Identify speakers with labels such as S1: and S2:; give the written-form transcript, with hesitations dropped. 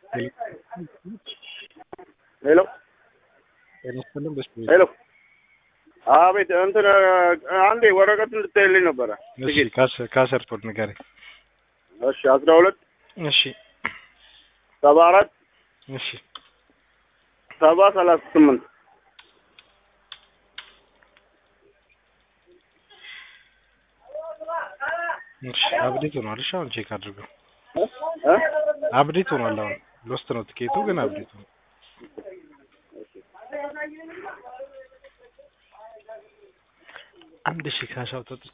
S1: ሄሎ
S2: ጤናስጥልን
S1: ሄሎ አቤት እንትን አንዴ ወረቀት እንድታይልኝ ነበረ።
S2: እሺ ካሰርቶት ንገረኝ።
S1: እሺ 12
S2: እሺ
S1: 74
S2: እሺ
S1: 38
S2: እሺ አብዴት ሆኗል። እሺ አሁን ቼክ አድርገው።
S1: እ
S2: አብዴት ሆኗል። አሁን ሎስት ነው ትኬቱ ግን አብዴት ሆኗል። አንድ ሺህ ካሽ አውጥቼ